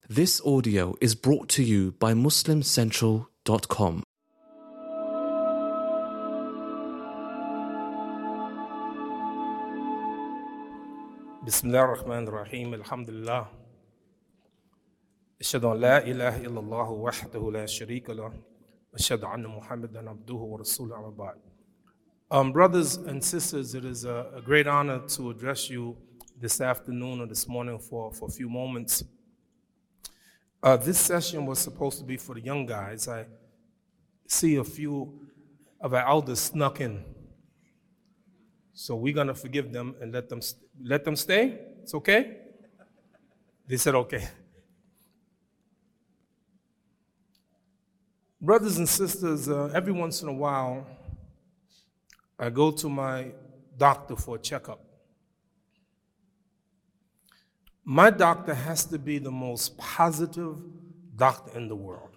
This audio is brought to you by MuslimCentral.com. Bismillah ar-Rahman ar-Rahim, alhamdulillah. Ashhadu an la ilaha illallah wahdahu la sharika lah. Ashhadu anna Muhammadan abduhu wa rasuluhu amma ba'd. Brothers and sisters, it is a great honor to address you this afternoon or this morning for a few moments. This session was supposed to be for the young guys. I see a few of our elders snuck in. So we're going to forgive them and let them stay. It's okay? They said okay. Brothers and sisters, every once in a while, I go to my doctor for a checkup. My doctor has to be the most positive doctor in the world.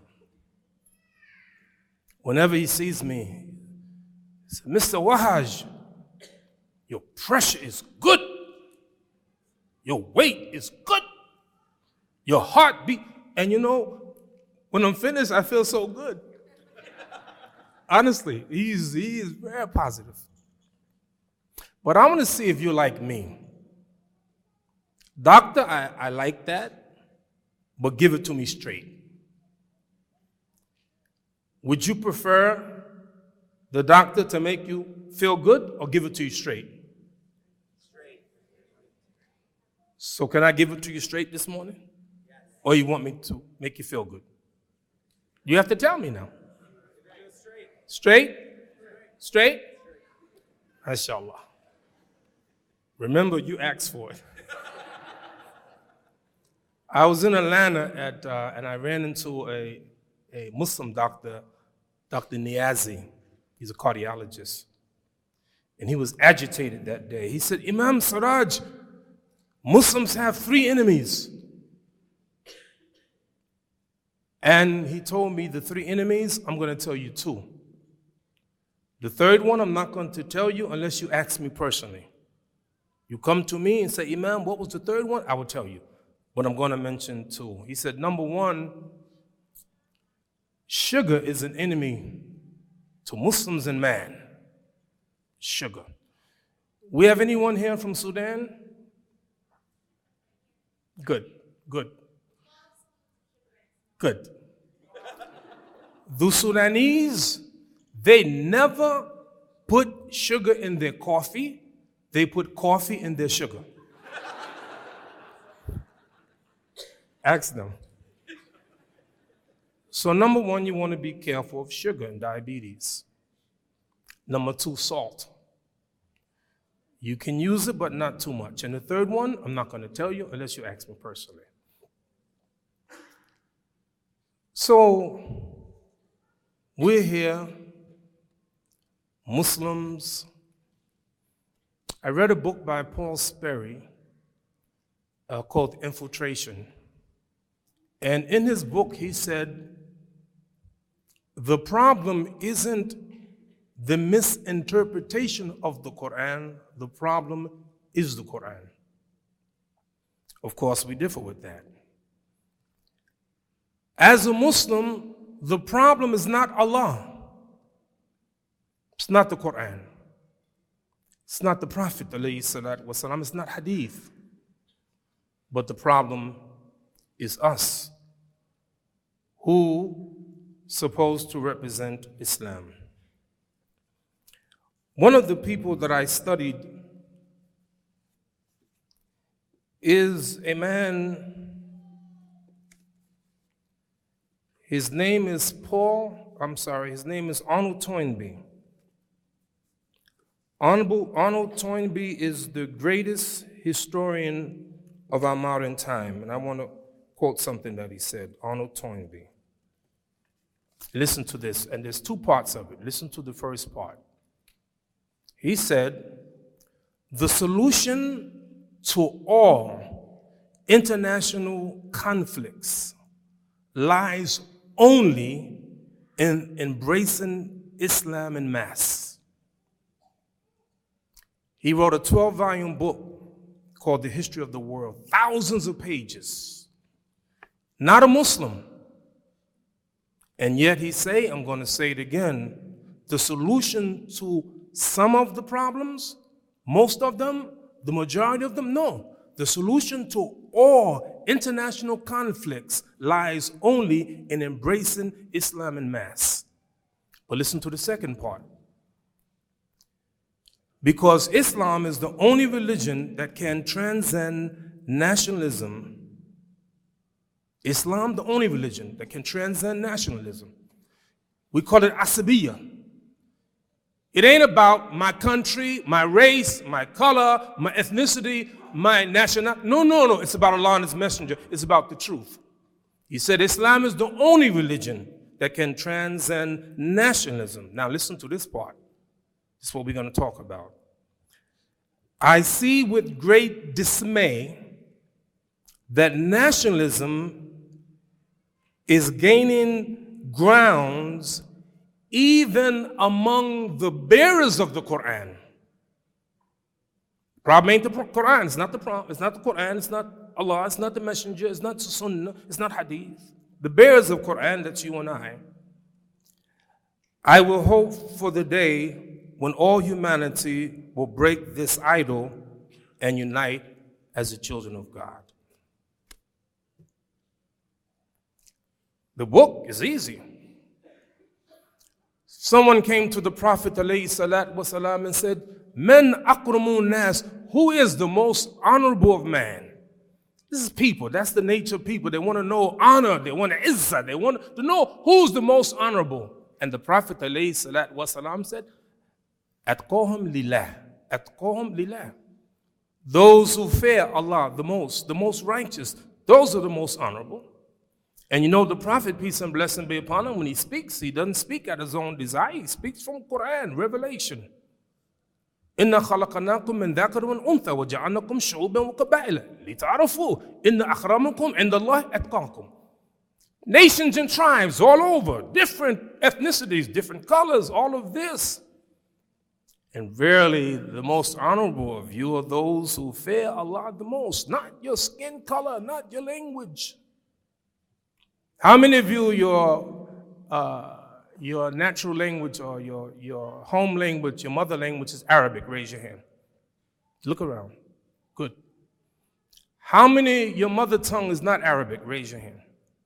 Whenever he sees me, he says, Mr. Wahaj, your pressure is good. Your weight is good. Your heartbeat. And you know, when I'm finished, I feel so good. Honestly, he is very positive. But I want to see if you're like me. Doctor, I like that, but give it to me straight. Would you prefer the doctor to make you feel good or give it to you straight? Straight. So can I give it to you straight this morning? Yes. Or you want me to make you feel good? You have to tell me now. Straight? Straight? MashaAllah. Remember, you asked for it. I was in Atlanta and I ran into a Muslim doctor, Dr. Niazi. He's a cardiologist. And he was agitated that day. He said, Imam Siraj, Muslims have 3 enemies. And he told me the 3 enemies, I'm going to tell you 2. The third one, I'm not going to tell you unless you ask me personally. You come to me and say, Imam, what was the third one? I will tell you. But I'm going to mention 2. He said, number 1, sugar is an enemy to Muslims and man. Sugar. We have anyone here from Sudan? Good. The Sudanese, they never put sugar in their coffee. They put coffee in their sugar. Ask them. So number 1, you want to be careful of sugar and diabetes. Number 2, salt. You can use it, but not too much. And the third one, I'm not going to tell you unless you ask me personally. So we're here, Muslims. I read a book by Paul Sperry called Infiltration. And in his book, he said, the problem isn't the misinterpretation of the Quran. The problem is the Quran. Of course, we differ with that. As a Muslim, the problem is not Allah. It's not the Quran. It's not the Prophet, ﷺ. It's not Hadith. But the problem is us, who supposed to represent Islam. One of the people that I studied is a man, his name is Arnold Toynbee. Arnold Toynbee is the greatest historian of our modern time, and I want to quote something that he said, Arnold Toynbee. Listen to this, and there's 2 parts of it. Listen to the first part. He said, the solution to all international conflicts lies only in embracing Islam en masse. He wrote a 12-volume book called The History of the World, thousands of pages. not a Muslim. And yet he say, I'm going to say it again, the solution to some of the problems, most of them, the majority of them, no. The solution to all international conflicts lies only in embracing Islam en masse. But listen to the second part. Because Islam is the only religion that can transcend nationalism. Islam, the only religion that can transcend nationalism. We call it asabiyya. It ain't about my country, my race, my color, my ethnicity, my nationality. No. It's about Allah and His Messenger. It's about the truth. He said Islam is the only religion that can transcend nationalism. Now listen to this part. This is what we're going to talk about. I see with great dismay that nationalism is gaining grounds even among the bearers of the Quran. Problem ain't the Quran. It's not the problem. It's not the Quran. It's not Allah. It's not the Messenger. It's not the Sunnah. It's not Hadith. The bearers of Quran, that's you and I will hope for the day when all humanity will break this idol and unite as the children of God. The book is easy. Someone came to the Prophet ﷺ and said, Men akramun nas, who is the most honorable of man? This is people. That's the nature of people. They want to know honor. They want to izzah. They want to know who's the most honorable. And the Prophet ﷺ said, Atqahum lillah. Atqahum lillah. Those who fear Allah the most righteous, those are the most honorable. And you know the Prophet, peace and blessing be upon him, when he speaks, he doesn't speak at his own desire. He speaks from Quran, Revelation. إِنَّا خَلَقَنَاكُم مِّن ذَكَرٍ وَأُنثَىٰ وَجَعَلْنَاكُمْ شُعُوبًا وَقَبَائِلَ لِتَعَارَفُوا إِنَّ أَكْرَمَكُمْ عِندَ اللَّهِ أَتْقَاكُمْ. Nations and tribes all over, different ethnicities, different colors, all of this. And verily, the most honorable of you are those who fear Allah the most, not your skin color, not your language. How many of you, your natural language or your home language, your mother language is Arabic? Raise your hand. Look around. Good. How many, your mother tongue is not Arabic? Raise your hand.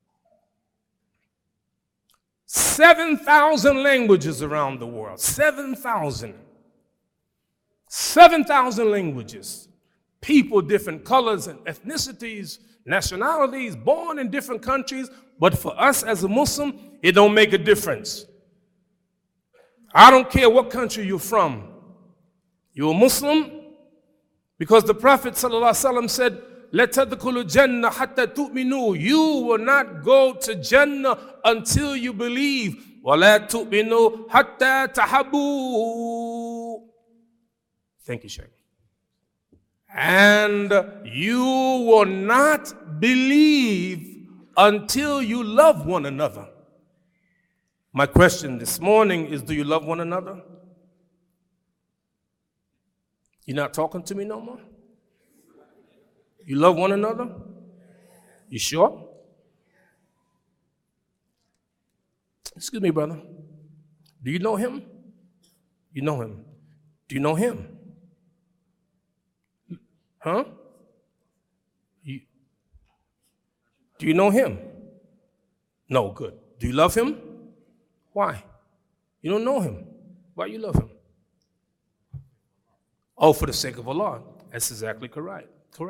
7,000 languages around the world. 7,000. 7,000 languages. People, different colors and ethnicities, nationalities, born in different countries. But for us as a Muslim, it don't make a difference. I don't care what country you're from. You're a Muslim? Because the Prophet ﷺ said, لَا تَدْخُلُوا الْجَنَّةَ حَتَّى تُؤْمِنُوا. You will not go to Jannah until you believe. وَلَا تُؤْمِنُوا حَتَّى تَحَبُّوا. Thank you, Sheikh. And you will not believe until you love one another. My question this morning is, do you love one another? You're not talking to me no more? You love one another? You sure? Excuse me, brother. Do you know him? You know him. Do you know him? Huh? Do you know him? No, good. Do you love him? Why? You don't know him. Why you love him? Oh, for the sake of Allah. That's exactly correct.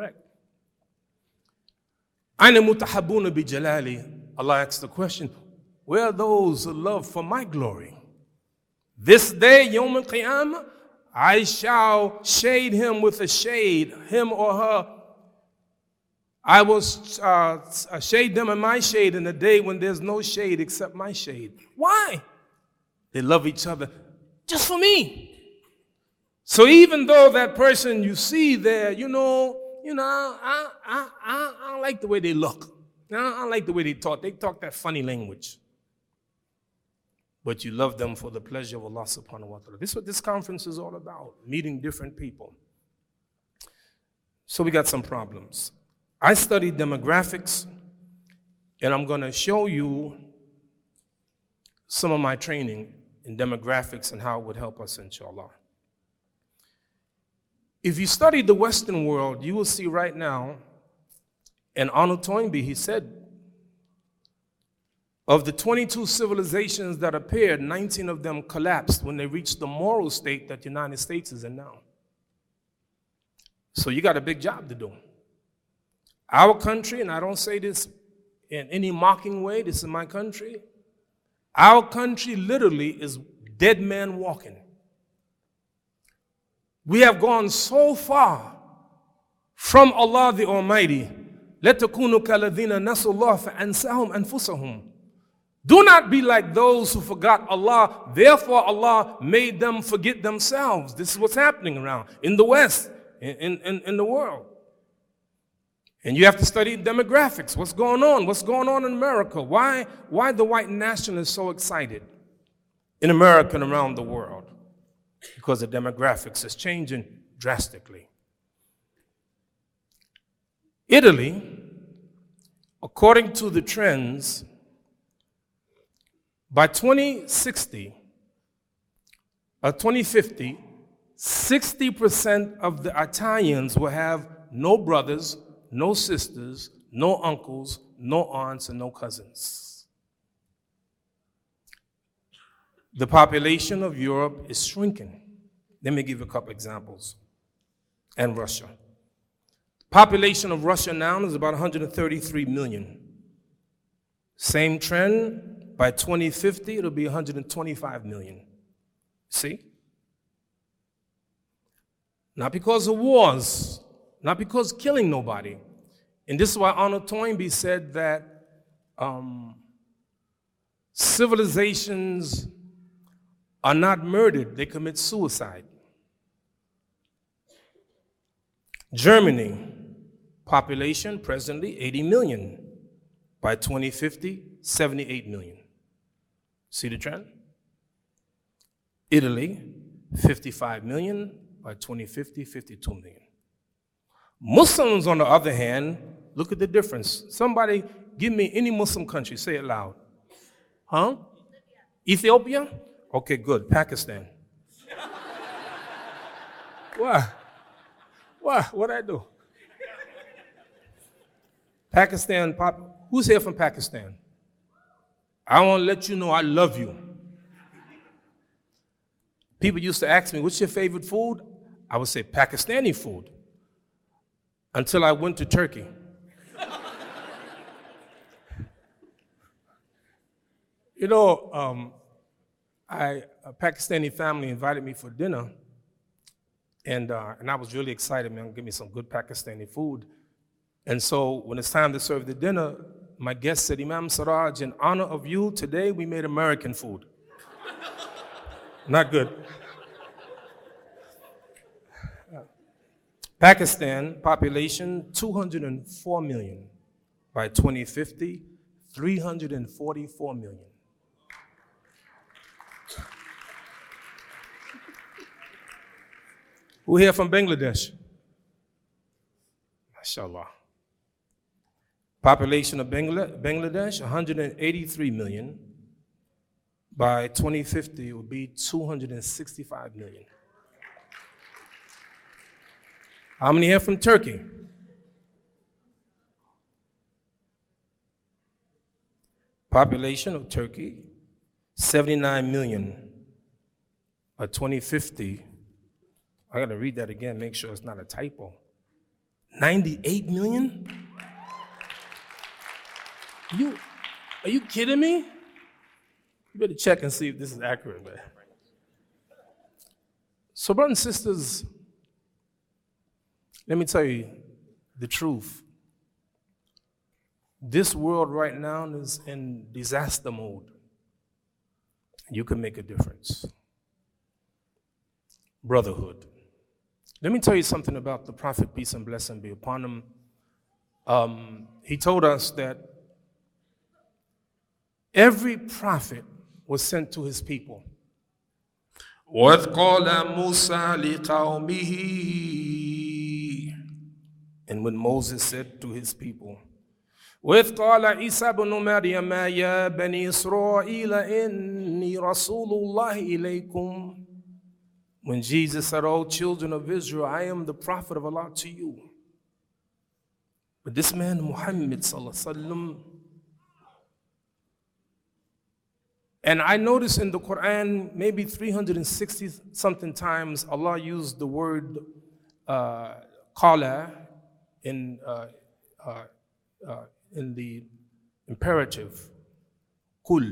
Aina mutahabbuna bi jalali. Allah asks the question, where are those who love for my glory? This day, Yawm al-Qiyamah, I shall shade him with a shade, him or her. I will shade them in my shade in a day when there's no shade except my shade. Why? They love each other just for me. So even though that person you see there, I don't like the way they look. I don't like the way they talk. They talk that funny language. But you love them for the pleasure of Allah subhanahu wa ta'ala. This is what this conference is all about, meeting different people. So we got some problems. I studied demographics And I'm going to show you some of my training in demographics and how it would help us, inshallah. If you study the Western world, you will see right now, and Arnold Toynbee, he said, of the 22 civilizations that appeared, 19 of them collapsed when they reached the moral state that the United States is in now. So you got a big job to do. Our country, and I don't say this in any mocking way, this is my country. Our country literally is dead man walking. We have gone so far from Allah the Almighty. لَتَكُونُوا كَالَّذِينَ نَسُوا اللَّهَ فَأَنْسَاهُمْ أَنفُسَهُمْ. Do not be like those who forgot Allah, therefore Allah made them forget themselves. This is what's happening around in the West, in the world. And you have to study demographics. What's going on? What's going on in America? Why the white nationalists so excited in America and around the world? Because the demographics is changing drastically. Italy, according to the trends, by 2060 or 2050, 60% of the Italians will have no brothers, no sisters, no uncles, no aunts, and no cousins. The population of Europe is shrinking. Let me give you a couple examples. And Russia. Population of Russia now is about 133 million. Same trend, by 2050, it'll be 125 million. See? Not because of wars, not because killing nobody. And this is why Arnold Toynbee said that civilizations are not murdered, they commit suicide. Germany, population presently 80 million. By 2050, 78 million. See the trend? Italy, 55 million. By 2050, 52 million. Muslims, on the other hand, look at the difference. Somebody give me any Muslim country, say it loud. Huh? Ethiopia? Okay, good. Pakistan. What? What'd I do? Pakistan, who's here from Pakistan? I want to let you know I love you. People used to ask me, what's your favorite food? I would say Pakistani food. Until I went to Turkey. You know, a Pakistani family invited me for dinner, and I was really excited, man, give me some good Pakistani food. And so when it's time to serve the dinner, my guest said, Imam Siraj, in honor of you, today we made American food. Not good. Pakistan, population 204 million. By 2050, 344 million. Who here from Bangladesh? MashaAllah. Population of Bangladesh, 183 million. By 2050, it will be 265 million. How many here from Turkey? Population of Turkey, 79 million. By 2050, I gotta read that again, make sure it's not a typo. 98 million? Are you kidding me? You better check and see if this is accurate, man. So, brothers and sisters, let me tell you the truth. This world right now is in disaster mode. You can make a difference. Brotherhood. Let me tell you something about the Prophet, peace and blessing be upon him. He told us that every prophet was sent to his people. وَإِذْ قَالَ مُوسَى لِقَوْمِهِ. And when Moses said to his people, وإذ قال عيسى بن مريم يا بني إسرائيل إني رسول الله إليكم. When Jesus said, "O children of Israel, I am the prophet of Allah to you." But this man, Muhammad sallallahu alaihi wasallam, and I notice in the Quran, maybe 360 something times, Allah used the word qala in the imperative, kul.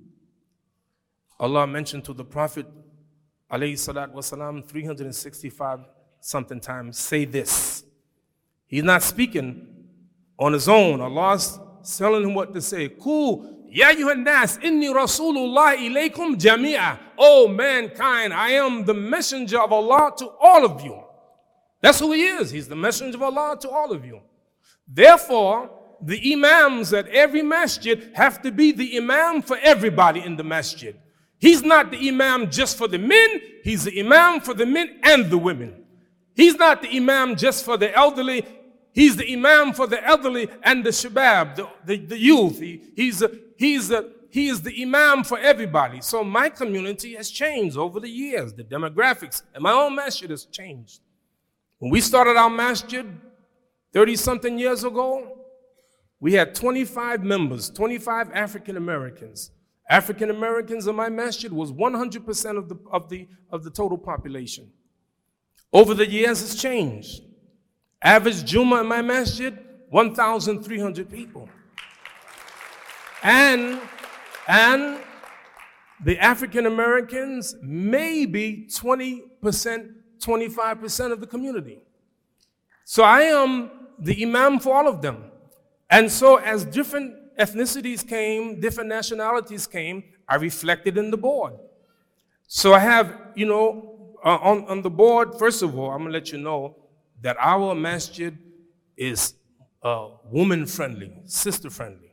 Allah mentioned to the Prophet alayhi salatu wasalam 365 something times, say this. He's not speaking on his own. Allah's telling him what to say. Kul, ya ayyuhan nas, inni rasulullah ilaykum jami'a. Oh mankind, I am the messenger of Allah to all of you. That's who he is. He's the messenger of Allah to all of you. Therefore, the imams at every masjid have to be the imam for everybody in the masjid. He's not the imam just for the men, he's the imam for the men and the women. He's not the imam just for the elderly, he's the imam for the elderly and the shabab, the youth. He is the imam for everybody. So my community has changed over the years. The demographics and my own masjid has changed. When we started our masjid 30-something years ago, we had 25 members, 25 African Americans. African Americans in my masjid was 100% of the total population. Over the years, it's changed. Average Juma in my masjid, 1,300 people. And the African Americans, maybe 20%, 25% of the community. So I am the imam for all of them. And so as different ethnicities came, different nationalities came, I reflected in the board. So I have, on the board, first of all, I'm going to let you know that our masjid is woman-friendly, sister-friendly.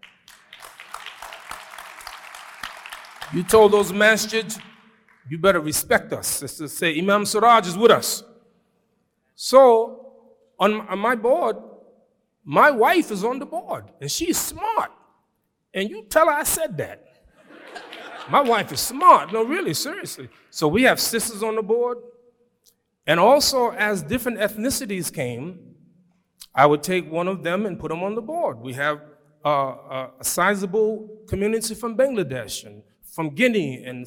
You told those masjids, you better respect us. Sisters say, Imam Siraj is with us. So on my board, my wife is on the board, and she's smart. And you tell her I said that. My wife is smart. No, really, seriously. So we have sisters on the board. And also, as different ethnicities came, I would take one of them and put them on the board. We have a sizable community from Bangladesh and from Guinea and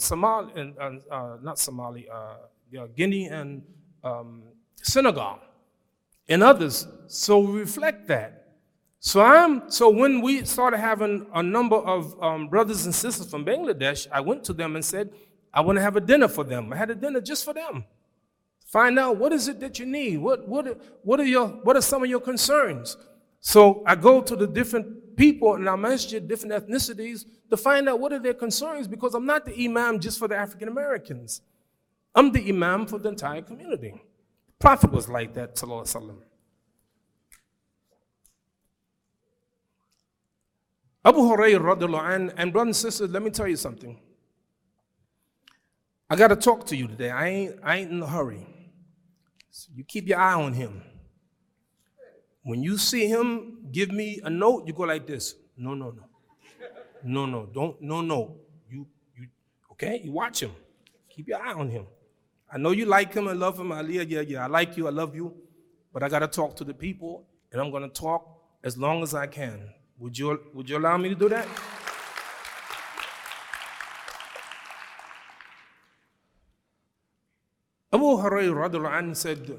Guinea and Senegal and others. So we reflect that. So when we started having a number of brothers and sisters from Bangladesh, I went to them and said, I want to have a dinner for them. I had a dinner just for them. Find out what is it that you need. What are some of your concerns? So I go to the different people in our masjid, different ethnicities, to find out what are their concerns, because I'm not the imam just for the African Americans. I'm the imam for the entire community. The Prophet was like that, sallallahu alaihi wasallam. Abu Hurairah radiallahu anh, and brothers and sisters, let me tell you something. I got to talk to you today. I ain't in a hurry. So you keep your eye on him. When you see him give me a note, you go like this. No. You okay? You watch him. Keep your eye on him. I know you like him and love him. Yeah. I like you. I love you. But I got to talk to the people, and I'm going to talk as long as I can. Would you allow me to do that? Abu Hurairah radiallahu anhu said,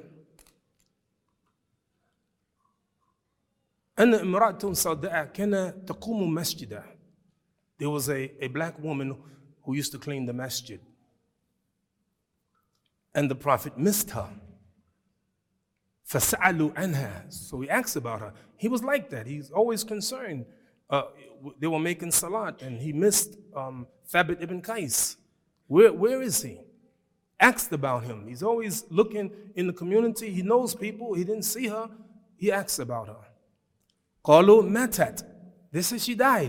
أن امرأة سوداء كان تقوم مسجدا. There was a black woman who used to clean the masjid. And the Prophet missed her. فَسَأَلُوا عَنْهَا. So he asked about her. He was like that. He's always concerned. They were making salat, and he missed Thabit ibn Qais. Where is he? Asked about him. He's always looking in the community. He knows people. He didn't see her. He asked about her. قالوا ماتت. They said she died.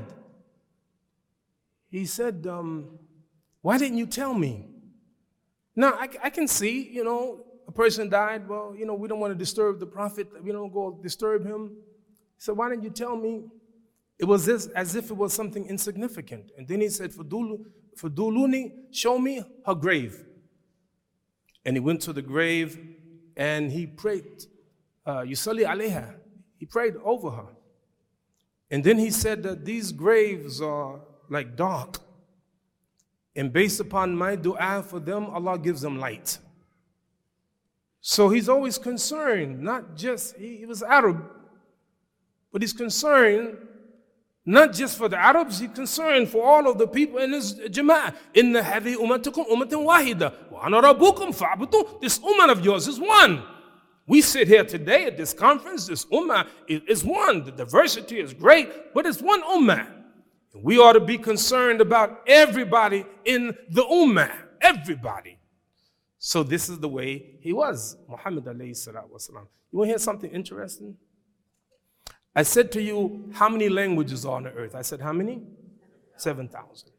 He said, why didn't you tell me? Now, I can see, a person died. Well, we don't want to disturb the Prophet. We don't go disturb him. He said, why didn't you tell me? It was as if it was something insignificant. And then he said, Fuduluni, show me her grave. And he went to the grave and he prayed, Yusalli alayha. He prayed over her. And then he said that these graves are like dark. And based upon my dua for them, Allah gives them light. So he's always concerned, not just, he was Arab, but he's concerned not just for the Arabs, he's concerned for all of the people in his jama'ah. Inna hadhi ummatukum ummatan wahida wa ana rabbukum fa'budu. This ummah of yours is one. We sit here today at this conference, this ummah is one. The diversity is great, but it's one ummah. We ought to be concerned about everybody in the ummah, everybody. So this is the way he was, Muhammad alayhi salatu wasalam. You want to hear something interesting? I said to you, how many languages are on the earth? I said, how many? 7,000.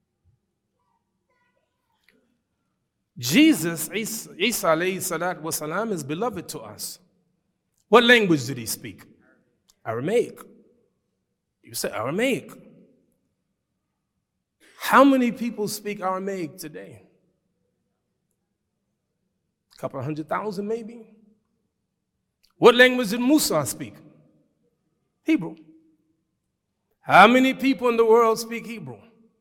Jesus, Isa alayhi salatu wasalam, is beloved to us. What language did he speak? Aramaic. You say Aramaic. How many people speak Aramaic today? A couple 100,000 maybe? What language did Musa speak? Hebrew. How many people in the world speak Hebrew?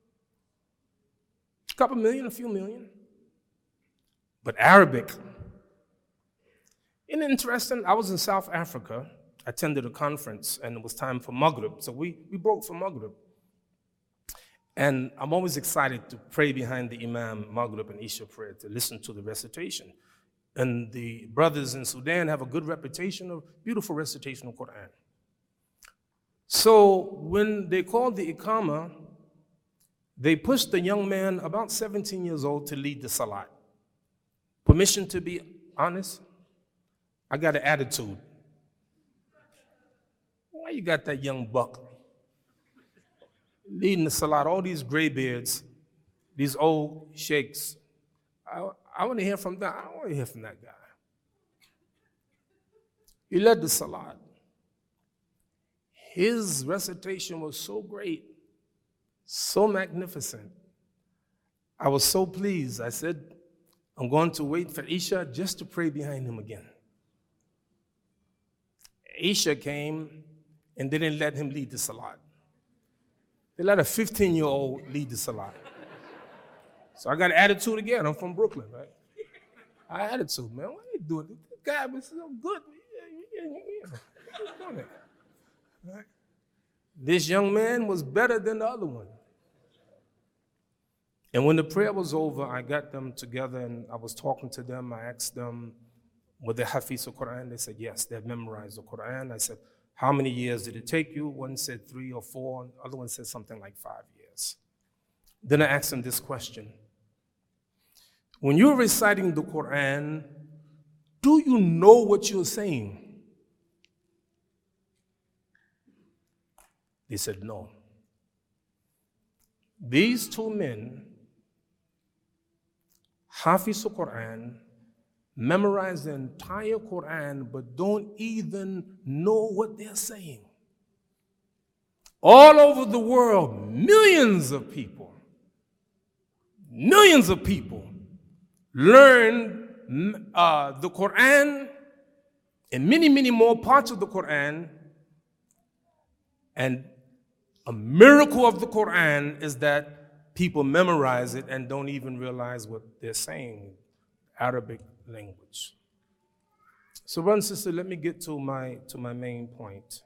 A couple million, a few million. But Arabic. Isn't it interesting? I was in South Africa, attended a conference, and it was time for Maghrib. So we broke for Maghrib. And I'm always excited to pray behind the Imam, Maghrib and Isha prayer, to listen to the recitation. And the brothers in Sudan have a good reputation of beautiful recitation of Quran. So when they called the Iqamah, they pushed the young man, about 17 years old, to lead the Salat. Permission to be honest? I got an attitude. Why you got that young buck leading the Salat, all these gray beards, these old sheikhs? I want to hear from that. I don't want to hear from that guy. He led the Salat. His recitation was so great, so magnificent. I was so pleased. I said, I'm going to wait for Isha just to pray behind him again. Isha came and they didn't let him lead the Salat. They let a 15-year-old lead the Salat. So I got an attitude again. I'm from Brooklyn, right? I had attitude, man. What are you doing? This guy was so good. Right? This young man was better than the other one. And when the prayer was over, I got them together and I was talking to them. I asked them, were they Hafiz of Quran? They said, yes, they've memorized the Quran. I said, how many years did it take you? One said 3 or 4. The other one said something like 5 years. Then I asked them this question. When you're reciting the Quran, do you know what you're saying? They said, no. These two men, Hafiz al-Quran, memorize the entire Quran, but don't even know what they're saying. All over the world, millions of people learn the Quran and many, many more parts of the Quran. And a miracle of the Quran is that people memorize it and don't even realize what they're saying, Arabic language. So, brother and sister, let me get to my main point.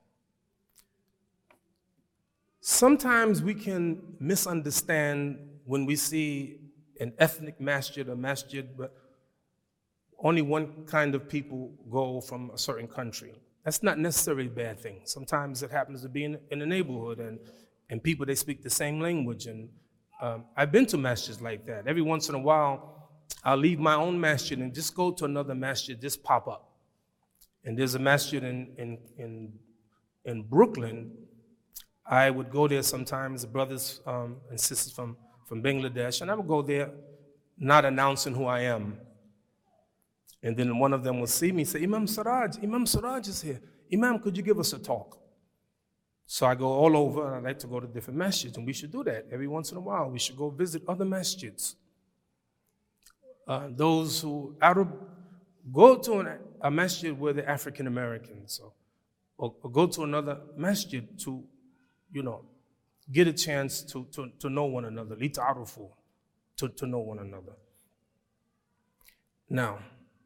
Sometimes we can misunderstand when we see an ethnic masjid, a masjid, but only one kind of people go from a certain country. That's not necessarily a bad thing. Sometimes it happens to be in a neighborhood and people, they speak the same language. And I've been to masjids like that. Every once in a while, I'll leave my own masjid and just go to another masjid, just pop up. And there's a masjid in Brooklyn. I would go there sometimes, brothers and sisters from Bangladesh, and I would go there not announcing who I am. And then one of them will see me and say, Imam Siraj is here. Imam, could you give us a talk? So I go all over, and I like to go to different masjids, and we should do that every once in a while. We should go visit other masjids. Those who go to a masjid where they're African Americans, or go to another masjid to, get a chance to know one another, lita'arufu, to know one another. Now,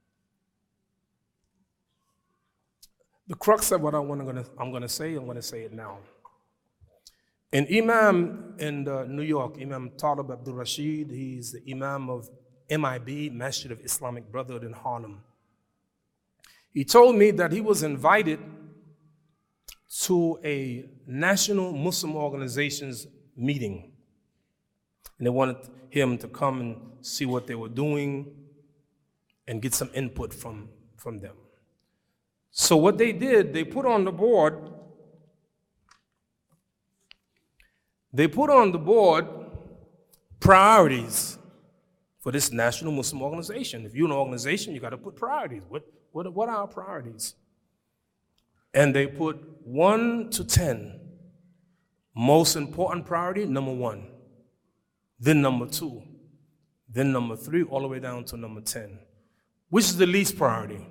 the crux of what I'm going to say it now. An imam in New York, Imam Talib Abdul Rashid, he's the imam of MIB, Masjid of Islamic Brotherhood in Harlem. He told me that he was invited to a national Muslim organization's meeting. And they wanted him to come and see what they were doing and get some input from them. So what they did, they put on the board priorities for this national Muslim organization. If you're an organization, you got to put priorities. What are our priorities? And they put 1 to 10. Most important priority, number 1. Then number 2. Then number 3, all the way down to number 10. Which is the least priority?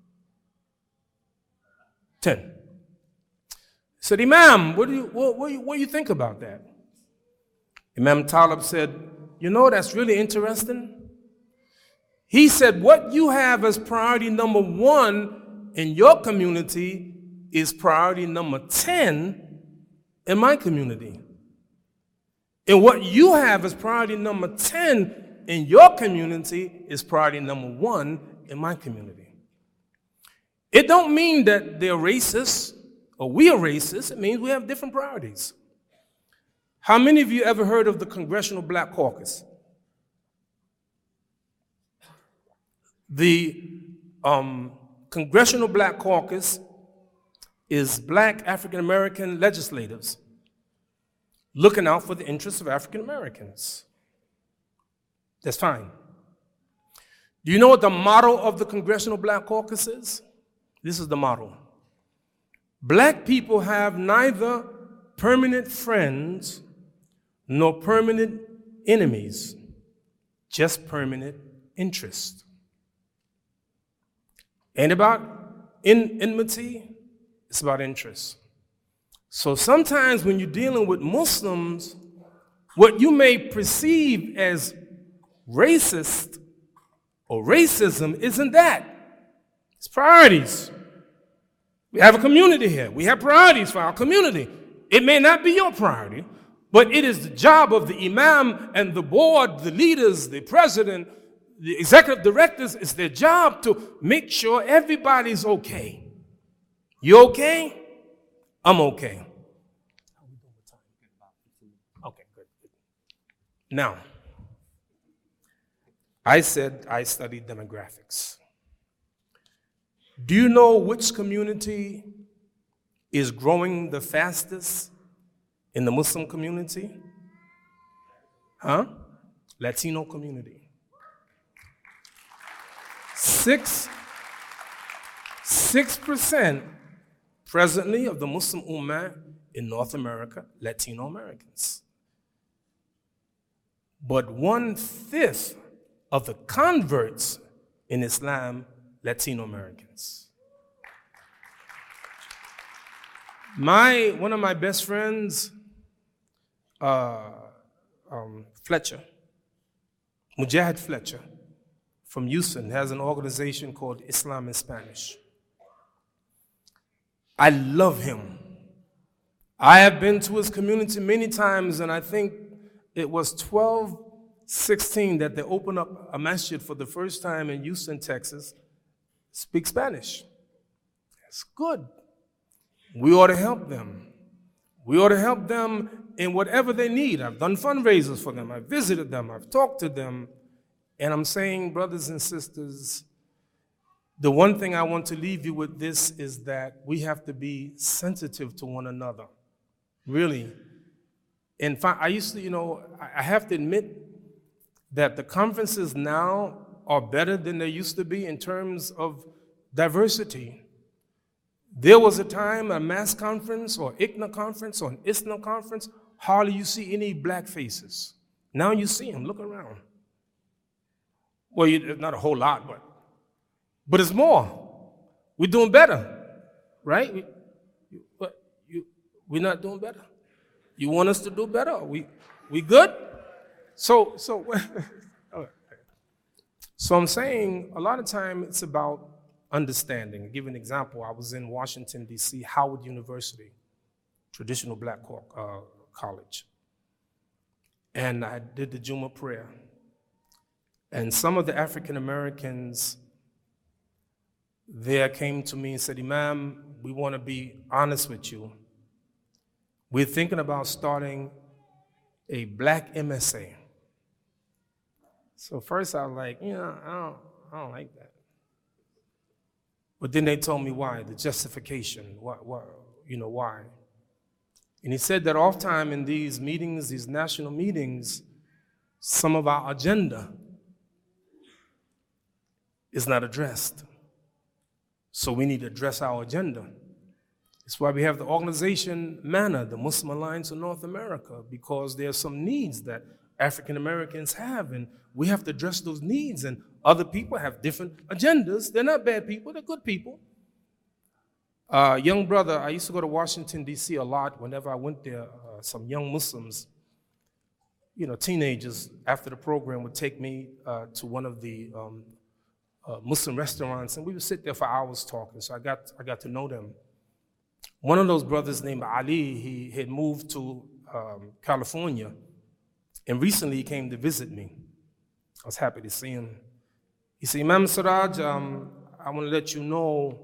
10. I said, Imam, what do you think about that? Imam Talib said, that's really interesting. He said, what you have as priority number 1 in your community is priority number 10 in my community. And what you have as priority number 10 in your community is priority number 1 in my community. It don't mean that they're racist or we are racist. It means we have different priorities. How many of you ever heard of the Congressional Black Caucus? The Congressional Black Caucus is black African American legislators looking out for the interests of African Americans. That's fine. Do you know what the motto of the Congressional Black Caucus is? This is the motto. Black people have neither permanent friends nor permanent enemies, just permanent interest. Ain't about enmity, it's about interest. So sometimes when you're dealing with Muslims, what you may perceive as racist or racism isn't that. It's priorities. We have a community here. We have priorities for our community. It may not be your priority, but it is the job of the imam and the board, the leaders, the president, the executive directors. It's their job to make sure everybody's okay. You okay? I'm okay. Okay, good. Now, I said I studied demographics. Do you know which community is growing the fastest in the Muslim community? Latino community. 6% presently of the Muslim Ummah in North America, Latino Americans. But 1/5 of the converts in Islam, Latino Americans. One of my best friends, Fletcher, Mujahid Fletcher from Houston, has an organization called Islam in Spanish. I love him. I have been to his community many times, and I think it was 12-16 that they opened up a masjid for the first time in Houston, Texas. Speak Spanish. That's good. We ought to help them. We ought to help them in whatever they need. I've done fundraisers for them. I've visited them. I've talked to them. And I'm saying, brothers and sisters, the one thing I want to leave you with this is that we have to be sensitive to one another. Really. In fact, I have to admit that the conferences now are better than they used to be in terms of diversity. There was a time, a mass conference or ICNA conference or an ISNA conference, hardly you see any black faces. Now you see them. Look around. Well, not a whole lot, but it's more. We're doing better, right? We're not doing better. You want us to do better? We good? So I'm saying a lot of time it's about understanding. I'll give you an example. I was in Washington, D.C., Howard University, traditional black college. And I did the Jumu'ah prayer. And some of the African Americans there came to me and said, Imam, we want to be honest with you. We're thinking about starting a black MSA. So first I was like, I don't like that. But then they told me why, the justification, why. And he said that oftentimes in these meetings, these national meetings, some of our agenda is not addressed. So we need to address our agenda. It's why we have the organization MANA, the Muslim Alliance of North America, because there are some needs that African Americans have, and we have to address those needs, and other people have different agendas. They're not bad people, they're good people. Young brother, I used to go to Washington, D.C. a lot. Whenever I went there, some young Muslims, teenagers, after the program would take me to one of the Muslim restaurants, and we would sit there for hours talking, so I got to know them. One of those brothers named Ali, he had moved to California, and recently he came to visit me. I was happy to see him. He said, Imam Siraj, I want to let you know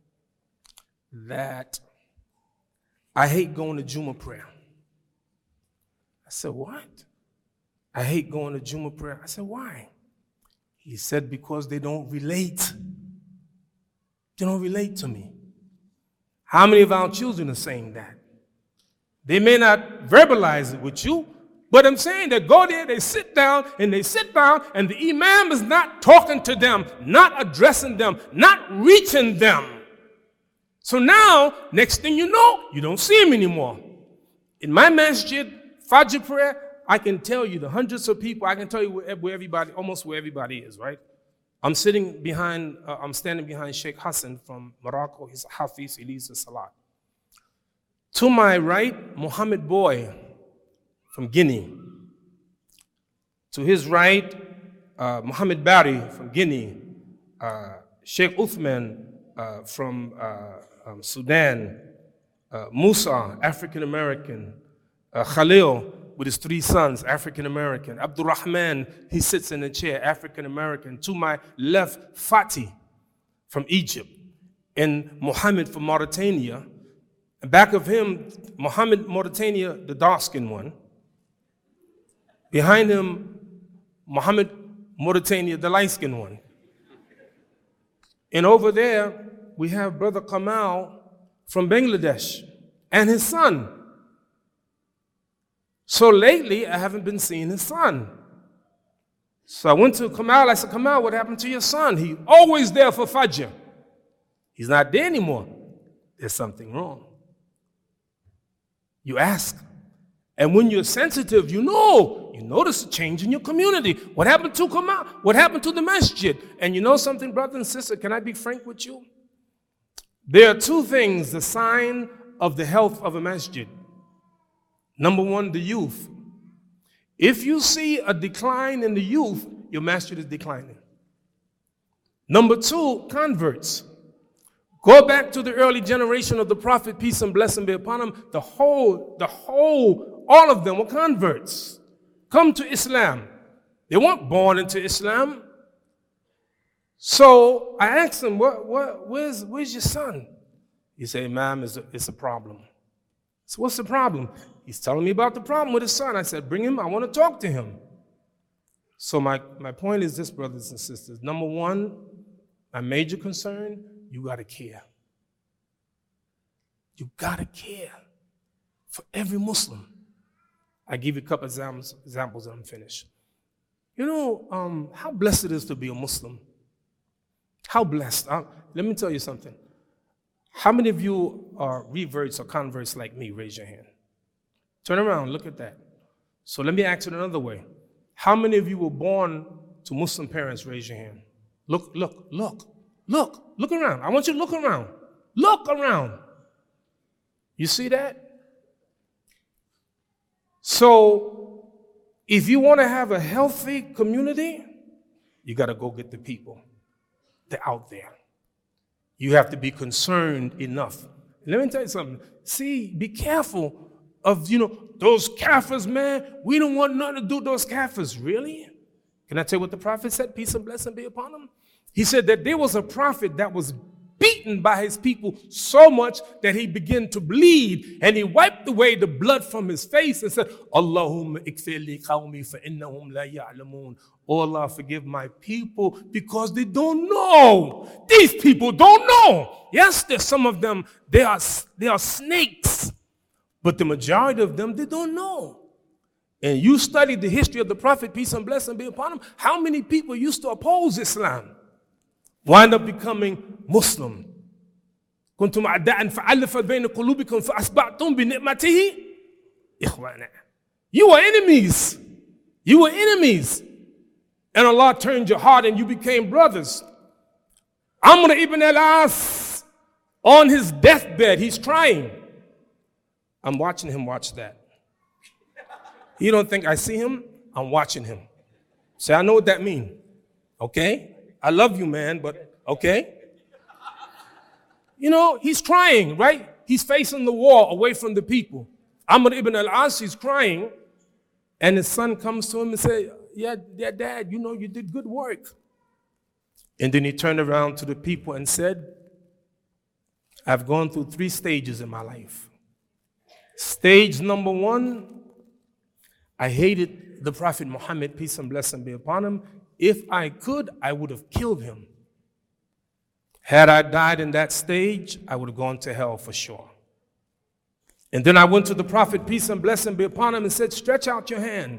that I hate going to Jumu'ah prayer. I said, what? I hate going to Jumu'ah prayer. I said, why? He said, because they don't relate. They don't relate to me. How many of our children are saying that? They may not verbalize it with you, but I'm saying they go there, they sit down, and the imam is not talking to them, not addressing them, not reaching them. So now, next thing you know, you don't see him anymore. In my masjid, Fajr prayer, I can tell you the hundreds of people, I can tell you where everybody, almost where everybody is, right? I'm standing behind Sheikh Hassan from Morocco. He's a Hafiz, he leads the Salat. To my right, Mohammed Boy from Guinea. To his right, Mohammed Bari from Guinea. Sheikh Uthman from Sudan. Musa, African American. Khalil, with his 3 sons, African American. Abdul Rahman, he sits in a chair, African American. To my left, Fatih from Egypt, and Mohammed from Mauritania. And back of him, Mohammed Mauritania, the dark-skinned one. Behind him, Mohammed Mauritania, the light-skinned one. And over there, we have Brother Kamal from Bangladesh and his son. So lately, I haven't been seeing his son. So I went to Kamal. I said, Kamal, what happened to your son? He's always there for Fajr. He's not there anymore. There's something wrong. You ask. And when you're sensitive, you notice a change in your community. What happened to Kamal? What happened to the masjid? And you know something, brother and sister, can I be frank with you? There are 2 things, the sign of the health of a masjid. Number 1, the youth. If you see a decline in the youth, your masjid is declining. Number 2, converts. Go back to the early generation of the Prophet, peace and blessing be upon him. All of them were converts. Come to Islam. They weren't born into Islam. So I asked him, where's your son? He said, Imam, it's a problem. So what's the problem? He's telling me about the problem with his son. I said, bring him, I want to talk to him. So my point is this, brothers and sisters. Number 1, my major concern, you got to care. You got to care for every Muslim. I give you a couple examples and I'm finished. You know how blessed it is to be a Muslim. How blessed. Let me tell you something. How many of you are reverts or converts like me? Raise your hand. Turn around, look at that. So let me ask it another way. How many of you were born to Muslim parents? Raise your hand. Look around. I want you to look around. Look around. You see that? So if you want to have a healthy community, you got to go get the people. They're out there. You have to be concerned enough. Let me tell you something. See, be careful of, those kafirs, man. We don't want nothing to do with those kafirs. Really? Can I tell you what the prophet said? Peace and blessing be upon him. He said that there was a prophet that was beaten by his people so much that he began to bleed, and he wiped away the blood from his face and said, Allahumma ikfir li qawmi fa innahum la ya'lamun. Oh Allah, forgive my people because they don't know. These people don't know. Yes, there's some of them, they are snakes, but the majority of them, they don't know. And you study the history of the prophet, peace and blessing be upon him, how many people used to oppose Islam wind up becoming Muslim? كنتم أعداء فألف بين قلوبكم فأصبحتم بنعمته إخوانا. You were enemies. You were enemies. And Allah turned your heart and you became brothers. Amr ibn al-As, on his deathbed, he's crying. I'm watching him watch that. You don't think I see him? I'm watching him. Say, I know what that means. Okay? I love you, man, but okay? He's crying, right? He's facing the wall away from the people. Amr ibn al-As, he's crying, and his son comes to him and says, yeah, Dad, you did good work. And then he turned around to the people and said, I've gone through 3 stages in my life. Stage number 1, I hated the Prophet Muhammad, peace and blessing be upon him. If I could, I would have killed him. Had I died in that stage, I would have gone to hell for sure. And then I went to the Prophet, peace and blessing be upon him, and said, stretch out your hand.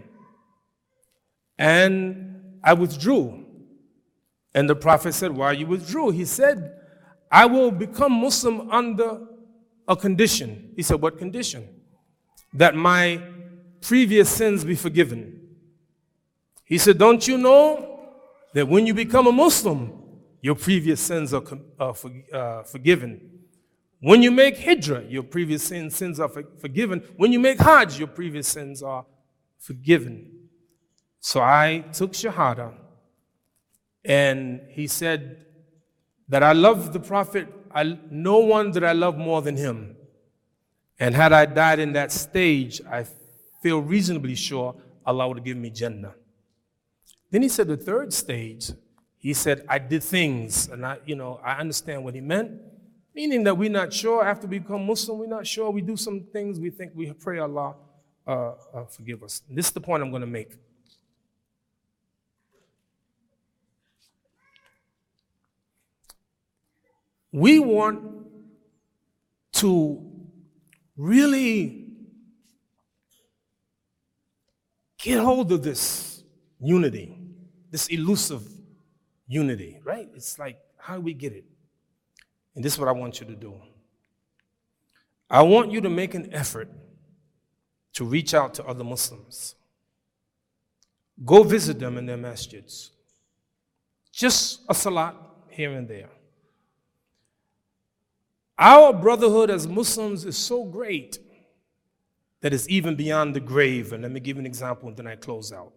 And I withdrew. And the Prophet said, why you withdrew? He said, I will become Muslim under a condition. He said, what condition? That my previous sins be forgiven. He said, don't you know that when you become a Muslim, your previous sins are forgiven? When you make hijrah, your previous sins are forgiven. When you make hajj, your previous sins are forgiven. So I took shahada, and he said that I love the Prophet. No one that I love more than him. And had I died in that stage, I feel reasonably sure Allah would give me Jannah. Then he said the 3rd stage, he said, I did things, and I understand what he meant, meaning that we're not sure after we become Muslim, we're not sure, we do some things, we think we pray Allah forgive us. And this is the point I'm going to make. We want to really get hold of this unity, this elusive unity, right? It's like, how do we get it? And this is what I want you to do. I want you to make an effort to reach out to other Muslims. Go visit them in their masjids. Just a salat here and there. Our brotherhood as Muslims is so great that it's even beyond the grave. And let me give you an example and then I close out.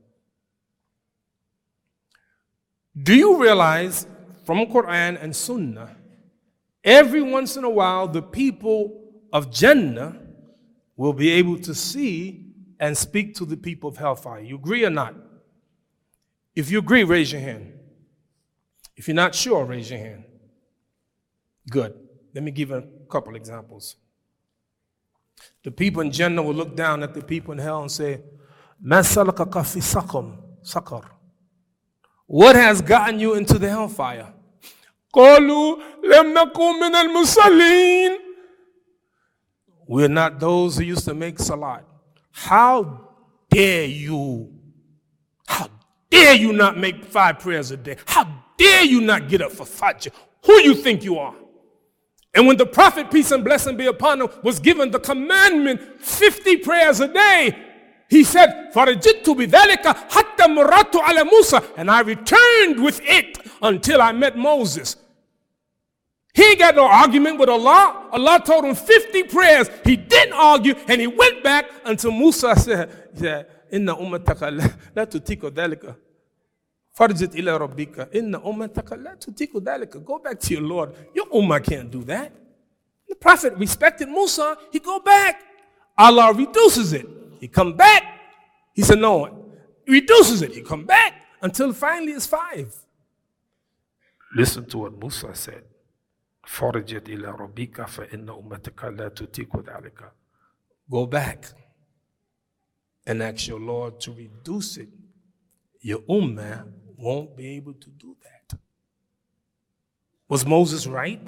Do you realize from Quran and Sunnah, every once in a while the people of Jannah will be able to see and speak to the people of hellfire? You agree or not? If you agree, raise your hand. If you're not sure, raise your hand. Good. Let me give a couple examples. The people in Jannah will look down at the people in hell and say, مَا سَلَكَكَ فِي سَقَرٍ? What has gotten you into the hellfire? قَالُوا لَمْ نَكُن مِنَ الْمُصَلِّينَ. We're not those who used to make salat. How dare you? How dare you not make 5 prayers a day? How dare you not get up for Fajr? Who you think you are? And when the prophet, peace and blessing be upon him, was given the commandment, 50 prayers a day, he said, فَرَجِدْتُ بِذَلِكَ حَتَّى مُرَدْتُ عَلَى مُوسَى. And I returned with it until I met Moses. He ain't got no argument with Allah. Allah told him 50 prayers. He didn't argue, and he went back until Musa said, إِنَّ أُمَّتَكَ لَا تُتِيكُ ذَلِكَ فَرْجِتْ إِلَىٰ رَبِّكَ إِنَّ أُمَّتَكَ لَا تُتِيكُ ذَلِكَ. Go back to your Lord. Your ummah can't do that. The Prophet respected Musa. He go back. Allah reduces it. He come back. He said, no. He reduces it. He come back until finally it's 5. Listen to what Musa said. فَرْجِتْ إِلَىٰ رَبِّكَ فَإِنَّ أُمَّتَكَ لَا تُتِيكُ ذَلِكَ. Go back and ask your Lord to reduce it. Your ummah won't be able to do that. Was Moses right?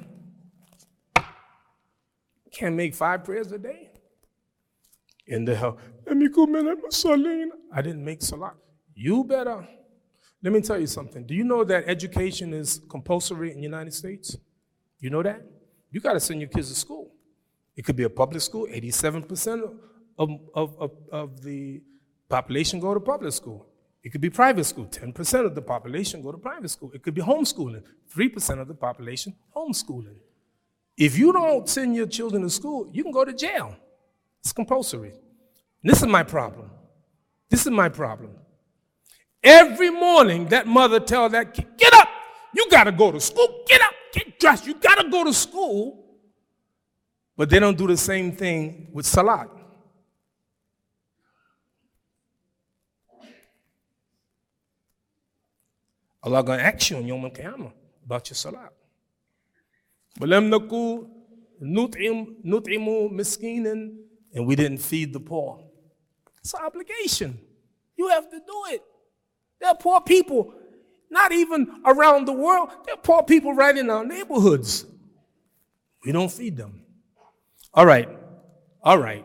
Can't make 5 prayers a day. In the hell, let me go, man, I didn't make salah. You better. Let me tell you something. Do you know that education is compulsory in the United States? You know that? You got to send your kids to school. It could be a public school. 87% of the population go to public school. It could be private school. 10% of the population go to private school. It could be homeschooling. 3% of the population homeschooling. If you don't send your children to school, you can go to jail. It's compulsory. This is my problem. This is my problem. Every morning, that mother tells that kid, get up. You got to go to school. Get up. Get dressed. You got to go to school. But they don't do the same thing with salat. Allah going to ask you on Yom Al-Qiyamah about your salat. وَلَمْ نَكُوا نُطْعِمُ مِسْكِينًا. And we didn't feed the poor. It's an obligation. You have to do it. There are poor people, not even around the world. There are poor people right in our neighborhoods. We don't feed them. All right. All right.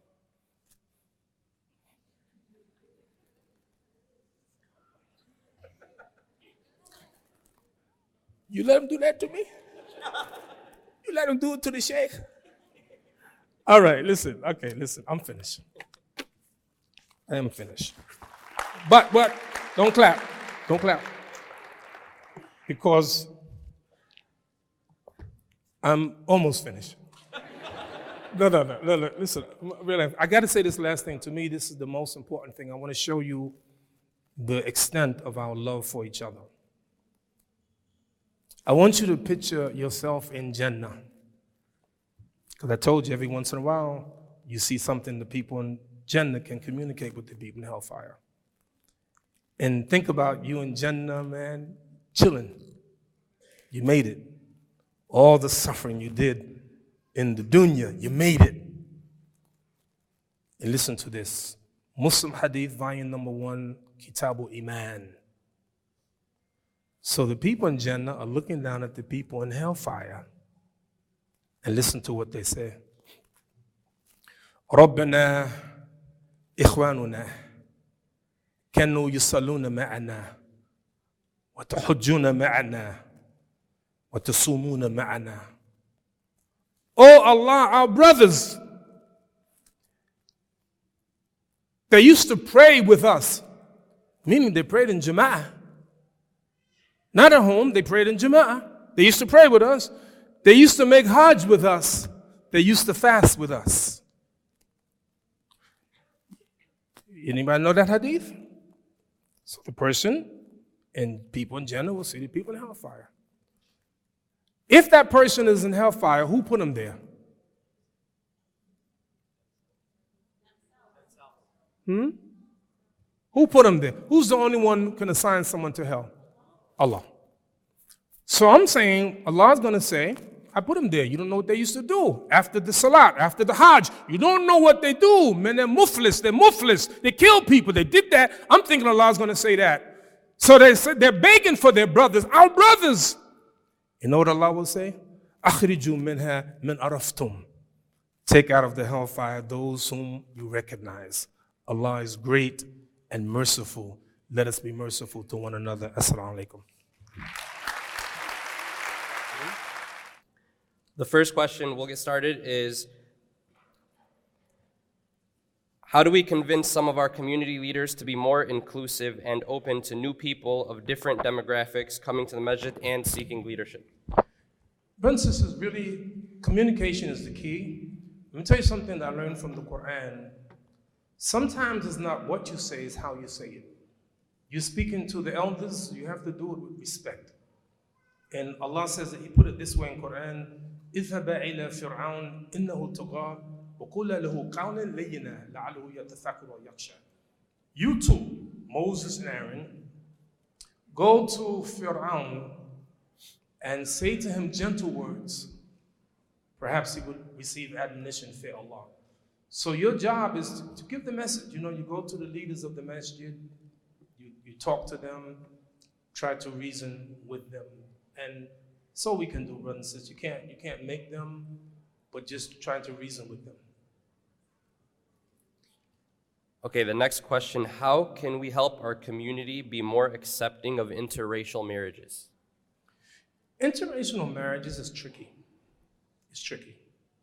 You let them do that to me? You let them do it to the sheikh? All right, listen. Okay, listen. I'm finished. I am finished. But don't clap. Don't clap. Because I'm almost finished. No. Listen, really, I got to say this last thing. To me, this is the most important thing. I want to show you the extent of our love for each other. I want you to picture yourself in Jannah. Because I told you every once in a while, you see something the people in Jannah can communicate with the people in hellfire. And think about you in Jannah, man, chilling. You made it. All the suffering you did in the dunya, you made it. And listen to this. Muslim Hadith, volume number 1, Kitabul Iman. So the people in Jannah are looking down at the people in hellfire. And listen to what they say. رَبَّنَا إِخْوَانُنَا كَانُوا يُصَلُّونَ مَعَنَا وَتَحُجُّونَ مَعَنَا وَتَصُومُونَ مَعَنَا. Oh Allah, our brothers, they used to pray with us, meaning they prayed in Jama'ah. Not at home, they prayed in Jama'ah. They used to pray with us. They used to make Hajj with us. They used to fast with us. Anybody know that hadith? So the person and people in Jannah will see the people in hellfire. If that person is in hellfire, who put him there? Who put him there? Who's the only one who can assign someone to hell? Allah. So I'm saying, Allah's going to say, I put them there. You don't know what they used to do after the salat, after the hajj. You don't know what they do. Man, they're muflis. They kill people. They did that. I'm thinking Allah's going to say that. So they said they're begging for their brothers, our brothers. You know what Allah will say? Akhriju minha min araftum. Take out of the hellfire those whom you recognize. Allah is great and merciful. Let us be merciful to one another. Assalamu alaikum. The first question we'll get started is, how do we convince some of our community leaders to be more inclusive and open to new people of different demographics coming to the masjid and seeking leadership? Brothers and sisters, really, communication is the key. Let me tell you something that I learned from the Quran. Sometimes it's not what you say, it's how you say it. You're speaking to the elders, you have to do it with respect. And Allah says that He put it this way in Quran, اذهبا إلى فرعون إنه طغى وقولا له قولا لينا لعله يتذكر ويخشى. You two, Moses and Aaron, go to Fir'aun and say to him gentle words. Perhaps he would receive admonition for Allah. So your job is to give the message. You know, you go to the leaders of the masjid, you talk to them, try to reason with them. And so we can do, brothers and sisters. You can't make them, but just try to reason with them. Okay, the next question, how can we help our community be more accepting of interracial marriages? Interracial marriages is tricky. It's tricky.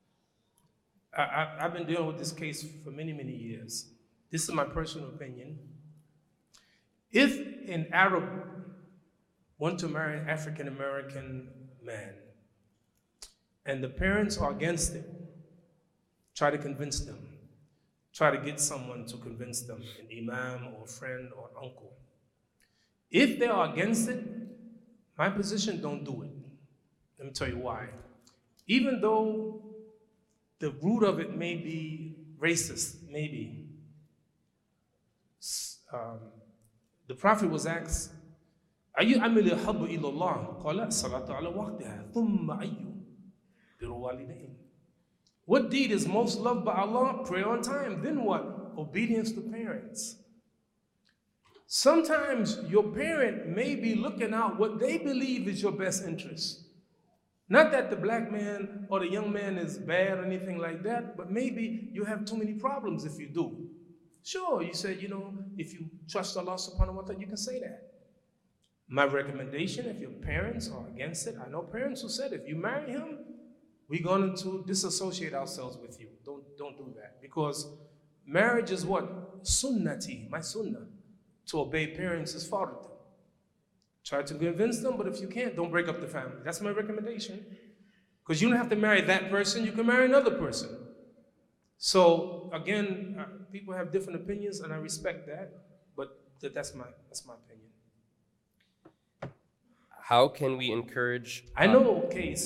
I've been dealing with this case for many, many years. This is my personal opinion. If an Arab want to marry an African American man and the parents are against it, try to convince them. Try to get someone to convince them, an imam or a friend or an uncle. If they are against it, my position, don't do it. Let me tell you why. Even though the root of it may be racist, maybe. The Prophet was asked, أَيُّ عَمِلِ أَحَبُّ إِلَى اللَّهِ قَالَ الصَّلَاةُ عَلَى وَقْتِهَا ثُمَّ أَيُّ بِرُوَالِدَيْهِ. What deed is most loved by Allah? Pray on time. Then what? Obedience to parents. Sometimes your parent may be looking out what they believe is your best interest. Not that the black man or the young man is bad or anything like that, but maybe you have too many problems if you do. Sure, you said, you know, if you trust Allah subhanahu wa ta'ala, you can say that. My recommendation, if your parents are against it, I know parents who said if you marry him, we're going to disassociate ourselves with you. Don't do that. Because marriage is what? Sunnati, my sunnah. To obey parents is fard. Try to convince them, but if you can't, don't break up the family. That's my recommendation. Because you don't have to marry that person, you can marry another person. So again, people have different opinions and I respect that, but that's my opinion. How can we encourage... I know a case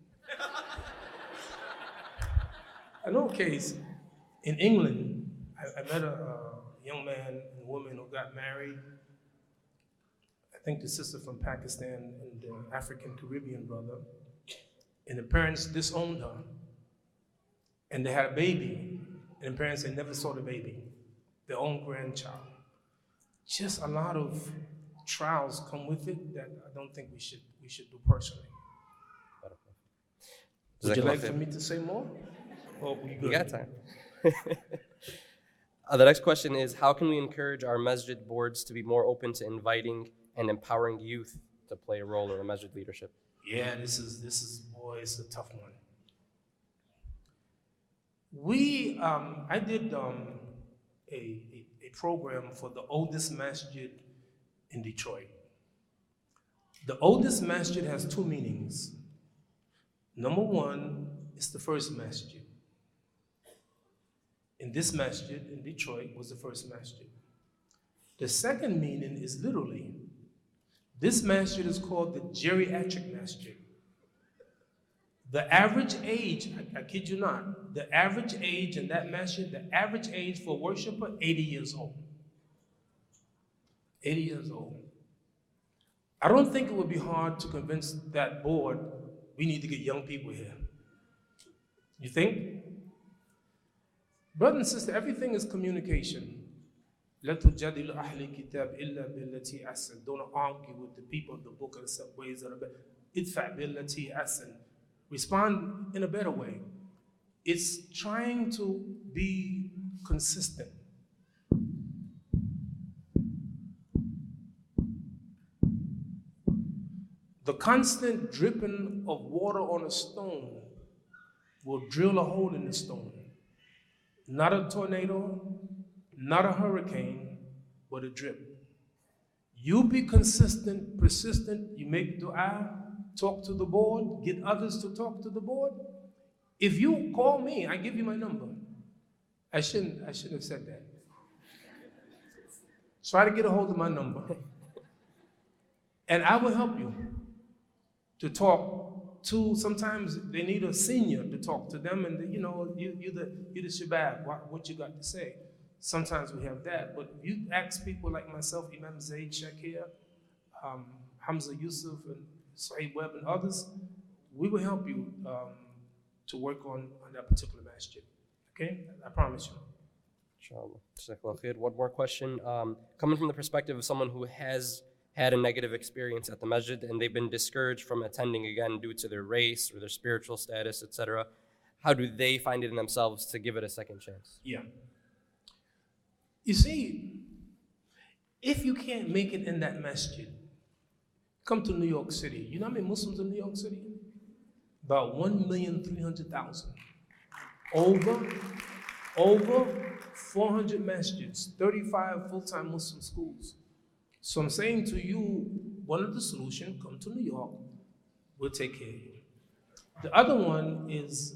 in England. I met a young man and woman who got married. I think the sister from Pakistan and the African Caribbean brother. And the parents disowned her. And they had a baby. And the parents, they never saw the baby, their own grandchild. Just a lot of trials come with it that I don't think we should do personally. Would you like for me to say more? Or we good? You got time. The next question is, how can we encourage our masjid boards to be more open to inviting and empowering youth to play a role in the masjid leadership? Yeah, this is boy, it's a tough one. I did a program for the oldest masjid in Detroit. The oldest masjid has two meanings. Number one, it's the first masjid. And this masjid in Detroit was the first masjid. The second meaning is literally, this masjid is called the geriatric masjid. The average age, I kid you not, the average age in that masjid, the average age for a worshiper, 80 years old. 80 years old. I don't think it would be hard to convince that board, we need to get young people here. You think? Brother and sister, everything is communication. Don't argue with the people of the book in some ways that are better. Respond in a better way. It's trying to be consistent. The constant dripping of water on a stone will drill a hole in the stone. Not a tornado, not a hurricane, but a drip. You be consistent, persistent, you make dua, talk to the board, get others to talk to the board. If you call me, I give you my number. I shouldn't have said that. Try to get a hold of my number. And I will help you to talk to, sometimes they need a senior to talk to them, and you're the shabab, what you got to say. Sometimes we have that, but you ask people like myself, Imam Zaid Shakir, Hamza Yusuf, and Saeed Webb, and others, we will help you to work on that particular masjid. Okay? I promise you. Inshallah. Jazakallah khair. One more question. Coming from the perspective of someone who has had a negative experience at the masjid and they've been discouraged from attending again due to their race or their spiritual status, etc., how do they find it in themselves to give it a second chance? Yeah. You see, if you can't make it in that masjid, come to New York City. You know how many Muslims in New York City? About 1,300,000. Over 400 masjids, 35 full-time Muslim schools. So I'm saying to you, one of the solutions, come to New York, we'll take care of you. The other one is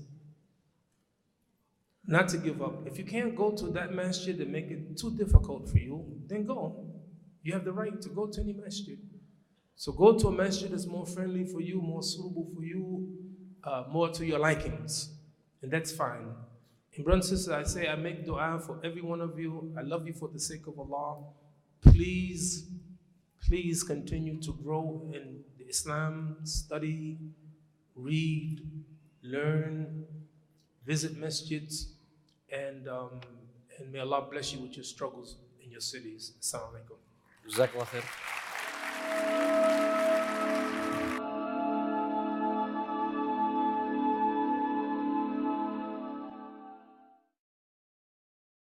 not to give up. If you can't go to that masjid and make it too difficult for you, then go. You have the right to go to any masjid. So go to a masjid that's more friendly for you, more suitable for you, more to your likings, and that's fine. And brothers and sisters, I say I make dua for every one of you. I love you for the sake of Allah. Please continue to grow in Islam, study, read, learn, visit masjids, and may Allah bless you with your struggles in your cities. Assalamu alaikum. Jazakallah khair.